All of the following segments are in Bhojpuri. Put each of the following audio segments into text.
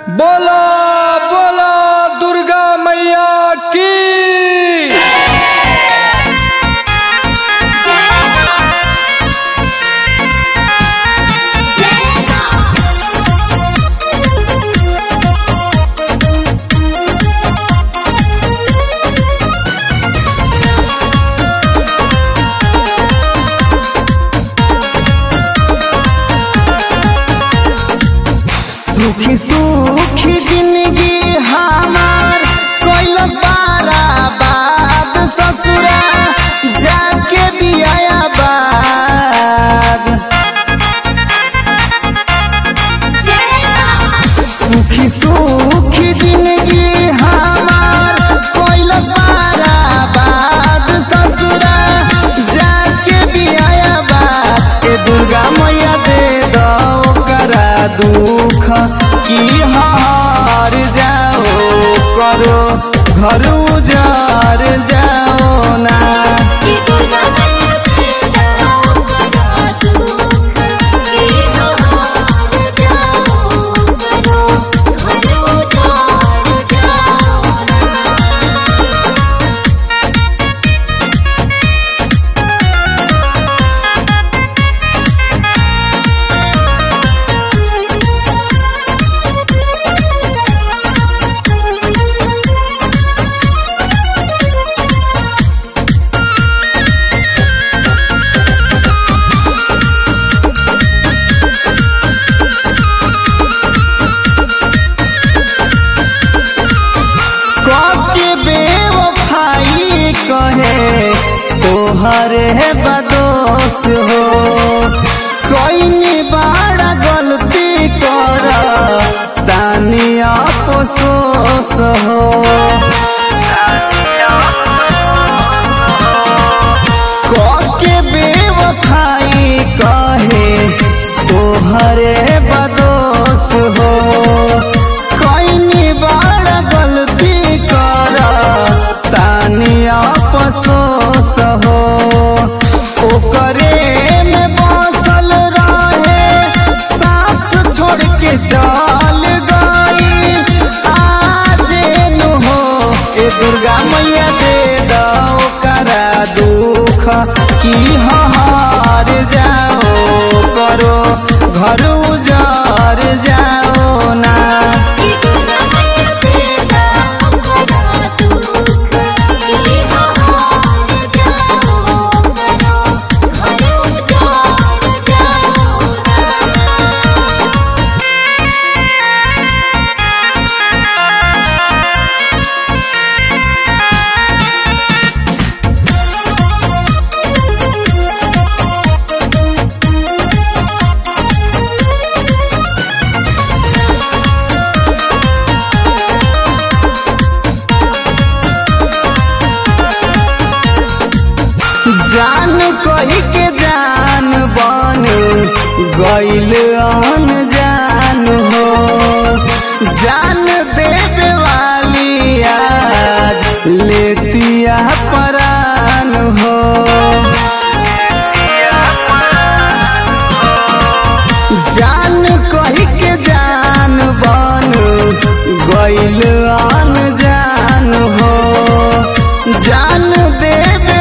बोला बोला दुर्गा मैया की। सुखी सुखी जिंदगी हमार कैलस बाराबाद ससुरा जाके बियाया बाद। सुखी सुखी जिंदगी हमार कैलस बाराबाद ससुरा जाके बियाया बाद। ए दुर्गा मैया दे दो करा दुख की हार जाओ करो घर उजार जाओ ना। तोहरे बदोस हो कोई बड़ा गलती कर तानिया अफसोस हो। के बेवफाई कहे तोहरे बदोस हो कोई बड़ा गलती कर तानिया अफसोस हो। ओकरे में बसल रहे सास छोड़ के चल गई आज नु हो। ए दुर्गा मैया दे दो करा दुख की हार जाओ करो घर उजार जाओ ना। जान कही के जान बन गइल अनजान हो। जान देवे वाली आज लेतिया परान हो। जान कही के जान बन गइल अनजान हो। जान देवे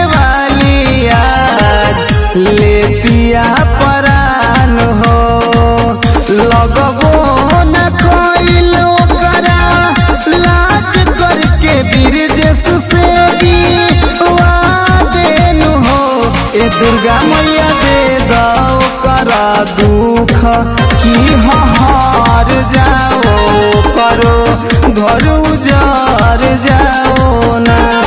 लेतिया परान हो। लगबो न कोइल ओकरा लाज करके बिरजेस से भी वादेन हो। ए दुर्गा मैया दे दो करा दुख की हार जाओ करो घर उजार जाओ ना।